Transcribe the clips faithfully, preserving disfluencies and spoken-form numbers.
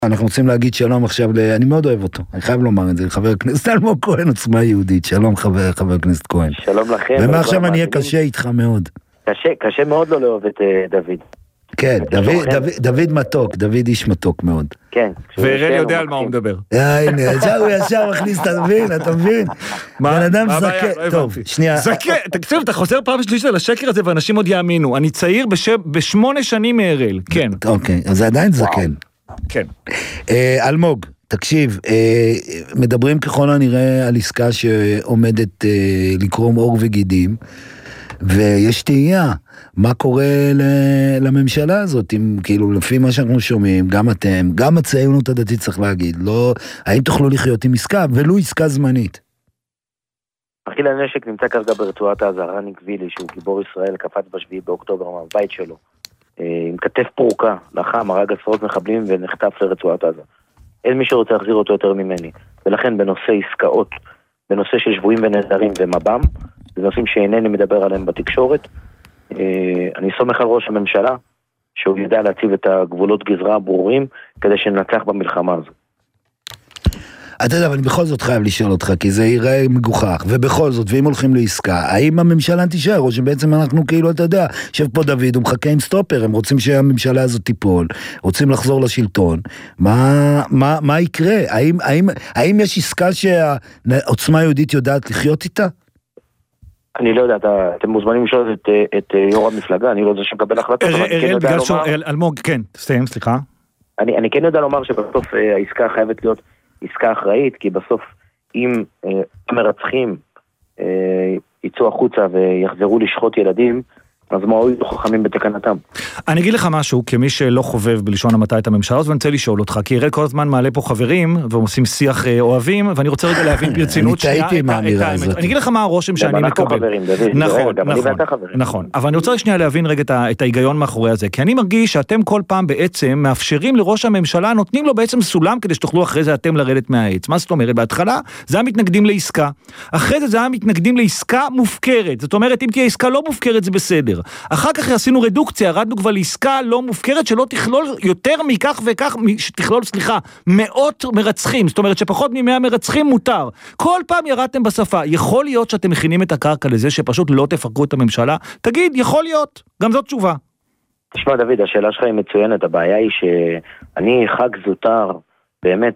אנחנו רוצים להגיד שלום עכשיו, אני מאוד אוהב אותו, אני חייב לומר את זה, חבר הכנסת אלמוג כהן, עוצמה יהודית, שלום חבר, חבר הכנסת כהן. שלום לכם. ומעכשיו אני אהיה קשה איתך מאוד. קשה, קשה מאוד לא לאהוב את דוד. כן, דוד מתוק, דוד איש מתוק מאוד. כן. והראל יודע על מה הוא מדבר. הנה, הוא ישר מכניס, אתה מבין, אתה מבין? בן אדם זקן, טוב, שנייה. זקן, תקשיב, אתה חוזר פעם שלישית על השקר הזה, ואנשים עוד יאמינו. אני צעיר בשמונה שנים מהראל, כן. אוקיי, אז זה עדיין זקן. כן. אלמוג, תקשיב, מדברים ככל הנראה על עסקה שעומדת לקרום עור וגידים, ויש תהייה, מה קורה לממשלה הזאת, אם כאילו לפי מה שאנחנו שומעים, גם אתם, גם הציונות הדתית צריך להגיד, לא, האם תוכלו לחיות עם עסקה, ולא עסקה זמנית? אחי לנשק נמצא כרגע ברצועת עזה, רני קבילי, שהוא גיבור ישראל, קפץ בשביעי באוקטובר מהבית שלו, עם כתף פורקה, לחם, הרג עשרות מחבלים ונחטף לרצועת עזה. אין מי שרוצה להחזיר אותו יותר ממני. ולכן בנושא עסקאות, בנושא של שבויים ונעדרים ומב"ם, זה נושאים שאינני מדבר עליהם בתקשורת. אני סומך על ראש הממשלה, שהוא ידע להציב את הגבולות גזרה הברורים, כדי שננצח במלחמה הזו. אתה יודע, אבל אני בכל זאת חייב לשאול אותך, כי זה ייראה מגוחך, ובכל זאת, ואם הולכים לעסקה, האם הממשלה תישאר, או שבעצם אנחנו כאילו, אתה יודע, יושב פה דוד, הוא מחכה עם סטופר, הם רוצים שהממשלה הזאת תיפול, רוצים לחזור לשלטון, מה, מה, מה יקרה? האם, האם, האם יש עסקה שהעוצמה היהודית יודעת לחיות איתה? אני לא יודע, אתם מוזמנים לשאול את, את יו"ר המפלגה, אני לא יודע שמקבל החלטות. אלמוג, כן, תסיים, סליחה. אני, אני כן יודע לומר שבסוף העסקה חייבת להיות עסקה אחראית, כי בסוף אם אה, המרצחים אה, יצאו החוצה ויחזרו לשחוט ילדים, אז מה הועילו חכמים בתקנתם? אני אגיד לך משהו, כמי שלא חובב בלשון המעטה את הממשלה, אז אני רוצה לשאול אותך, כי הראל כל הזמן מעלה פה חברים, והם עושים שיח אוהבים, ואני רוצה רגע להבין ברצינות שנייה. אני טעיתי מהאמירה הזאת. אני אגיד לך מה הרושם שאני מקבל. נכון, נכון, נכון. אבל אני רוצה שנייה להבין רגע את ההיגיון מאחורי הזה, כי אני מרגיש שאתם כל פעם בעצם מאפשרים לראש הממשלה, נותנים לו בעצם סולם כדי שתוכלו אחרי זה אתם לרדת מהעץ. מה זאת אומרת? בהתחלה זה היה מתנגדים לעסקה. אחרי זה זה היה מתנגדים לעסקה מופקרת. זאת אומרת, אם תהיה עסקה לא מופקרת, זה בסדר. אחר כך עשינו רדוקציה, ירדנו כבר לעסקה לא מופקרת שלא תכלול יותר מכך וכך, שתכלול, סליחה, מאות מרצחים, זאת אומרת שפחות ממאה מרצחים מותר. כל פעם ירדתם בשפה, יכול להיות שאתם מכינים את הקרקע לזה שפשוט לא תפרקו את הממשלה? תגיד, יכול להיות, גם זאת תשובה. תשמע דוד, השאלה שלך היא מצוינת, הבעיה היא שאני חג זוטר, באמת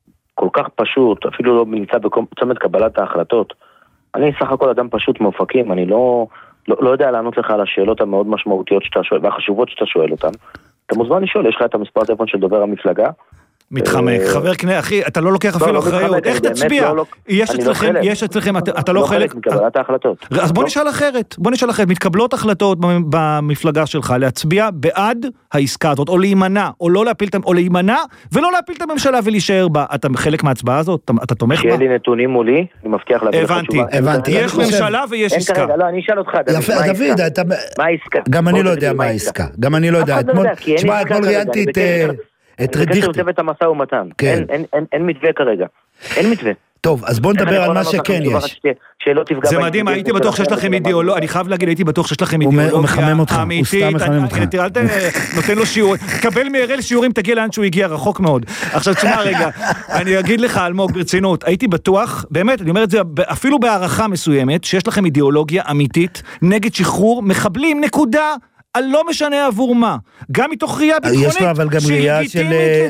כל כך פשוט, אפילו לא נמצא בצומת קבלת ההחלטות. אני סך הכל אדם פשוט מאופקים, אני לא... לא, לא יודע לענות לך על השאלות המאוד משמעותיות שאתה שואל, והחשובות שאתה שואל אותן. אתה מוזמן לשאול, יש לך את המספר טלפון של דובר המפלגה? מתחמק, חבר כנסת, אחי, אתה לא לוקח אפילו אחריות, איך תצביע? יש אצלכם, יש אצלכם, אתה לא חלק... מקבלת ההחלטות. אז בוא נשאל אחרת, בוא נשאל אחרת, מתקבלות החלטות במפלגה שלך להצביע בעד העסקה הזאת, או להימנע, או לא להפיל, או להימנע, ולא להפיל את הממשלה ולהישאר בה. אתה חלק מההצבעה הזאת? אתה תומך בה? שיהיה לי נתונים מולי, אני מבטיח להביא לך תשובה. הבנתי, הבנתי. יש ממשלה ויש עסקה. לא, אני אשאל אותך, דוד, מה העסקה? גם אני לא יודע מה העסקה. גם אני לא יודע. תשמע, אתמול ראיינתי את רדיכטר. זה צוות המשא ומתן. אין, אין, אין, אין מתווה כרגע. אין מתווה. טוב, אז בוא נדבר על מה שכן יש. זה מדהים, הייתי בטוח שיש לכם אידיאולוגיה, אני חייב להגיד, הייתי בטוח שיש לכם אידיאולוגיה. הוא מחמם אותך, הוא סתם מחמם אותך. תראה, אל נותן לו שיעור, קבל מהראל שיעורים, תגיע לאן שהוא הגיע, רחוק מאוד. עכשיו תשמע רגע, אני אגיד לך אלמוג ברצינות, הייתי בטוח, באמת, אני אומר את זה אפילו בהערכה מסוימת, שיש לכם אידיאולוגיה אמיתית, נגד שחרור מחבלים, נקודה. לא משנה עבור מה, גם מתוך ראייה ביטחונית, יש לו אבל גם ראייה של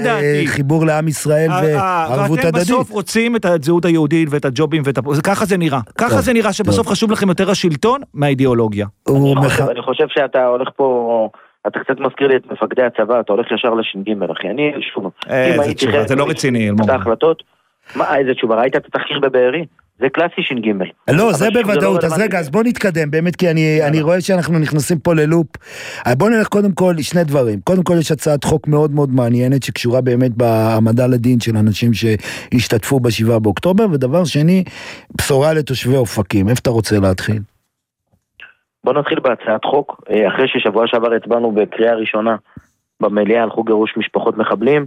חיבור לעם ישראל וערבות הדדית. ואתם בסוף רוצים את הזהות היהודית ואת הג'ובים, ככה זה נראה, ככה זה נראה שבסוף חשוב לכם יותר השלטון מהאידיאולוגיה. אני חושב שאתה הולך פה, אתה קצת מזכיר לי את מפקדי הצבא, אתה הולך ישר לש"ג, אחי, אני שוב, איזה תשובה, זה לא רציני, אלמוג. מה, איזה תשובה, ראית את התחקיר בבארי? זה קלאסי ש"ג. לא, זה בוודאות, אז רגע, אז בוא נתקדם, באמת, כי אני רואה שאנחנו נכנסים פה ללופ. בוא נלך קודם כל שני דברים. קודם כל יש הצעת חוק מאוד מאוד מעניינת, שקשורה באמת בהעמדה לדין של אנשים שהשתתפו בשבעה באוקטובר, ודבר שני, בשורה לתושבי אופקים. איפה אתה רוצה להתחיל? בוא נתחיל בהצעת חוק, אחרי ששבוע שעבר הצבענו בקריאה ראשונה, במליאה על חוק גירוש משפחות מחבלים,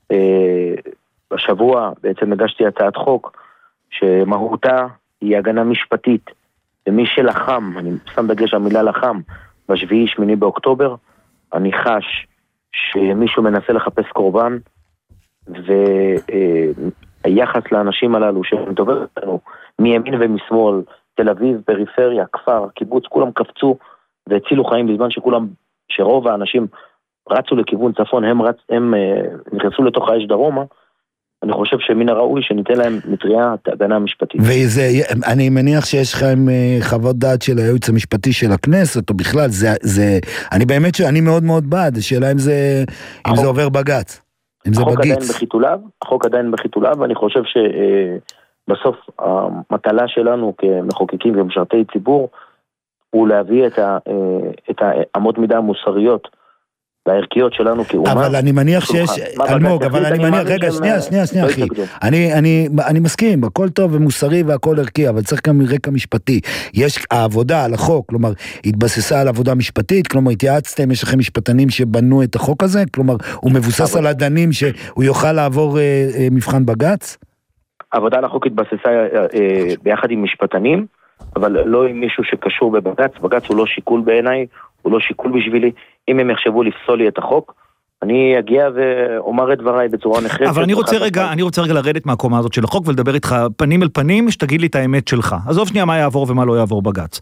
בשבוע בעצם הגשתי הצעת חוק, שמהותה היא הגנה משפטית, ומי שלחם, אני שם דגש על מילה לחם, בשביעי שמיני באוקטובר, אני חש שמישהו מנסה לחפש קורבן, והיחס לאנשים הללו שמדובר לנו מימין ומשמאל, תל אביב, פריפריה, כפר, קיבוץ, כולם קפצו והצילו חיים בזמן שכולם, שרוב האנשים רצו לכיוון צפון, הם, רצ, הם נכנסו לתוך האש דרומה. אני חושב שמן הראוי שניתן להם מטריה את ההגנה המשפטית. וזה, אני מניח שיש לכם חוות דעת של הייעוץ המשפטי של הכנסת, או בכלל, זה, זה, אני באמת שאני מאוד מאוד בעד, השאלה אם זה, אם זה עובר בגץ, אם זה החוק בגיץ. עדיין בחיתוליו, החוק עדיין בחיתוליו, ואני חושב שבסוף המטלה שלנו כמחוקקים ומשרתי ציבור, הוא להביא את, ה, את האמות מידה המוסריות, והערכיות שלנו כאומה. אבל אני מניח שיש, אלמוג, אבל אני מניח, רגע, שנייה, שנייה, שנייה, אחי. אני, אני, אני מסכים, הכל טוב ומוסרי והכל ערכי, אבל צריך גם רקע משפטי. יש העבודה על החוק, כלומר, התבססה על עבודה משפטית, כלומר, התייעצתם, יש לכם משפטנים שבנו את החוק הזה, כלומר, הוא מבוסס על הדנים שהוא יוכל לעבור מבחן בגץ? העבודה על החוק התבססה ביחד עם משפטנים, אבל לא עם מישהו שקשור בבגץ. בגץ הוא לא שיקול בעיניי, הוא לא שיקול בשבילי. אם הם יחשבו לפסול לי את החוק, אני אגיע ואומר את דבריי בצורה נחרצת. אבל אני רוצה רגע, אני רוצה רגע לרדת מהקומה הזאת של החוק ולדבר איתך פנים אל פנים, שתגיד לי את האמת שלך. עזוב שנייה מה יעבור ומה לא יעבור בגץ.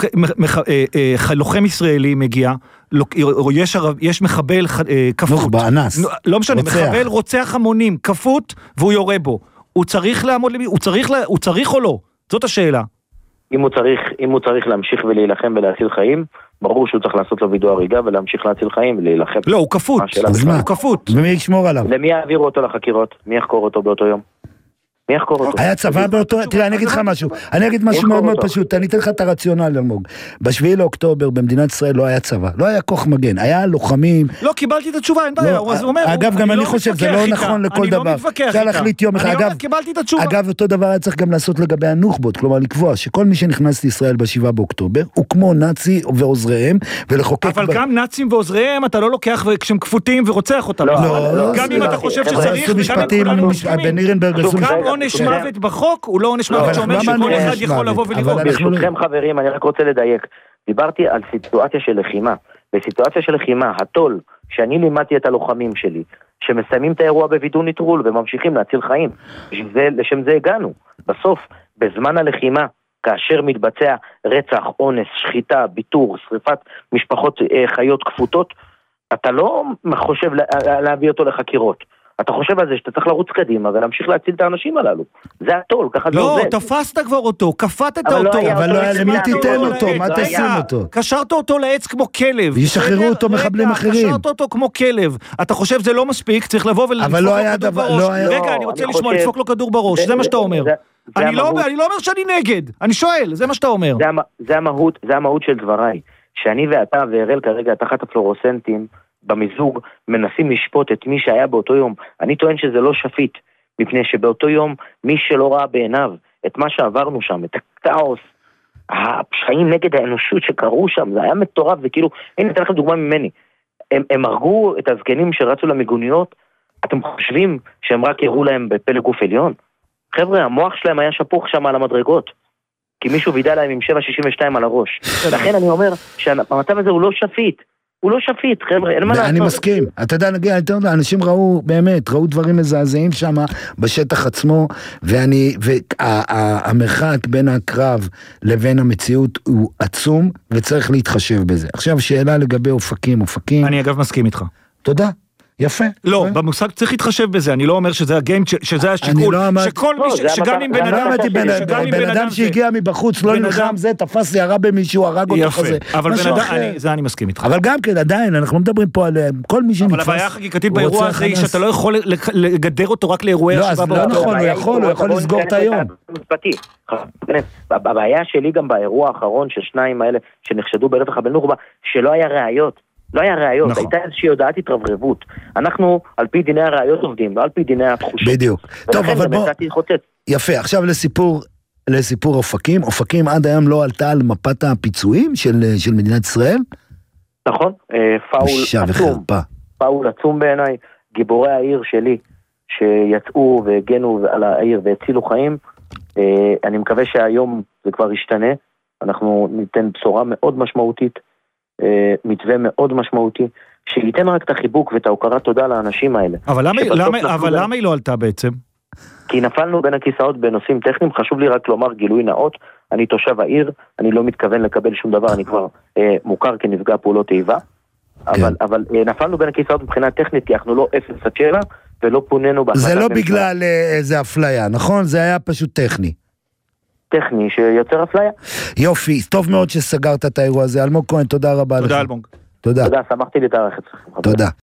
לוחם ישראלי מגיע, יש מחבל כפות. לא משנה, מחבל רוצח המונים, כפות, והוא יורה בו. הוא צריך לעמוד למי? הוא צריך או לא? זאת השאלה. אם הוא צריך, אם הוא צריך להמשיך ולהילחם ולהציל חיים, ברור שהוא צריך לעשות לו וידוא הריגה ולהמשיך להציל חיים ולהילחם. לא, הוא כפות. אז מה? הוא כפות. ומי ישמור עליו? למי יעבירו אותו לחקירות? מי יחקור אותו באותו יום? מי יחקור אותו? היה צבא באותו... תראה, אני אגיד לך משהו. אני אגיד משהו מאוד מאוד פשוט. אני אתן לך את הרציונל, אלמוג. בשביעי לאוקטובר במדינת ישראל לא היה צבא. לא היה כוח מגן. היה לוחמים... לא, קיבלתי את התשובה, אין בעיה. אגב, גם אני חושב, זה לא נכון לכל דבר. אני לא מתווכח איתה. אפשר להחליט יום אחד. אגב, קיבלתי את התשובה. אגב, אותו דבר היה צריך גם לעשות לגבי הנוח'בות. כלומר, לקבוע שכל מי שנכנס לישראל בשבעה באוקטובר, הוא כמו נאצי ועוזריהם, ולחוקק... אבל גם נאצים ועוזריהם, אתה לא לוקח כשהם כפותים ורוצח אותם. גם אם אתה חושב שצריך, גם עונש מוות בחוק, הוא לא עונש מוות שאומר שכל אחד יכול לבוא ולראות. ברשותכם חברים, אני רק רוצה לדייק. דיברתי על סיטואציה של לחימה. בסיטואציה של לחימה, התול, שאני לימדתי את הלוחמים שלי, שמסיימים את האירוע בווידוא נטרול וממשיכים להציל חיים. לשם זה הגענו. בסוף, בזמן הלחימה, כאשר מתבצע רצח, אונס, שחיטה, ביטור, שריפת משפחות חיות כפותות, אתה לא חושב להביא אותו לחקירות. אתה חושב על זה שאתה צריך לרוץ קדימה ולהמשיך להציל את האנשים הללו. זה הטול, ככה זה עובד. לא, תפסת כבר אותו, כפתת אותו. אבל לא היה למי תיתן אותו, מה תשים אותו? קשרת אותו לעץ כמו כלב. ישחררו אותו מחבלים אחרים. קשרת אותו כמו כלב. אתה חושב זה לא מספיק, צריך לבוא ולדפוק לו כדור בראש. רגע, אני רוצה לשמוע, לדפוק לו כדור בראש, זה מה שאתה אומר. אני לא אומר שאני נגד, אני שואל, זה מה שאתה אומר. זה המהות של דבריי. שאני ואתה והראל כרגע תחת הפלורוסנטים במיזוג מנסים לשפוט את מי שהיה באותו יום. אני טוען שזה לא שפיט, מפני שבאותו יום מי שלא ראה בעיניו את מה שעברנו שם, את הכאוס, הפשעים נגד האנושות שקרו שם, זה היה מטורף, וכאילו, הנה אתן לכם דוגמה ממני, הם, הם הרגו את הזקנים שרצו למיגוניות, אתם חושבים שהם רק הראו להם בפלג גוף עליון? חבר'ה, המוח שלהם היה שפוך שם על המדרגות, כי מישהו וידע להם עם שבע שישים ושתיים על הראש. לכן אני אומר שהמצב הזה הוא לא שפיט, הוא לא שפיט, חבר'ה, אין מה לעשות. אני מסכים. אתה יודע, נגיע, אנשים ראו, באמת, ראו דברים מזעזעים שם, בשטח עצמו, ואני, והמרחק בין הקרב לבין המציאות הוא עצום, וצריך להתחשב בזה. עכשיו, שאלה לגבי אופקים, אופקים. אני אגב מסכים איתך. תודה. יפה. לא, במושג צריך להתחשב בזה, אני לא אומר שזה הגיים, שזה השיקול, שכל מי, שגם אם בן אדם, בן אדם שהגיע מבחוץ, לא נלחם זה, תפס ירה במישהו, הרג אותו כזה. אבל בן אדם, זה אני מסכים איתך. אבל גם כן, עדיין, אנחנו מדברים פה על כל מי שנתפס. אבל הבעיה החקיקתית באירוע הזה היא שאתה לא יכול לגדר אותו רק לאירועי השבעה באוקטובר. לא נכון, הוא יכול, הוא יכול לסגור את היום. הבעיה שלי גם באירוע האחרון של שניים האלה שנחשדו ברצח בנוח'בה, שלא היה ראיות. לא היה ראיות, נכון. הייתה איזושהי הודעת התרברבות. אנחנו על פי דיני הראיות עובדים, לא על פי דיני התחושות. בדיוק. טוב, אבל בוא... יפה, עכשיו לסיפור, לסיפור אופקים. אופקים עד היום לא עלתה על מפת הפיצויים של, של מדינת ישראל? נכון, פאול עצום. פאול עצום בעיניי, גיבורי העיר שלי, שיצאו והגנו על העיר והצילו חיים. אני מקווה שהיום זה כבר ישתנה. אנחנו ניתן בשורה מאוד משמעותית, מתווה מאוד משמעותי, שייתן רק את החיבוק ואת ההוקרת תודה לאנשים האלה. אבל למה, למה, אבל למה היא לא עלתה בעצם? כי נפלנו בין הכיסאות בנושאים טכניים, חשוב לי רק לומר גילוי נאות, אני תושב העיר, אני לא מתכוון לקבל שום דבר, אני כבר אה, מוכר כנפגע פעולות איבה, אבל, אבל אה, נפלנו בין הכיסאות מבחינה טכנית, כי אנחנו לא אפס עד שבע, ולא פוננו בהחלטת... זה לא בגלל איזה אפליה, נכון? זה היה פשוט טכני. טכני שיוצר אפליה. יופי, טוב מאוד שסגרת את האירוע הזה. אלמוג כהן, תודה רבה לך. תודה אלמוג. תודה. תודה, שמחתי להתארח אצלכם. תודה.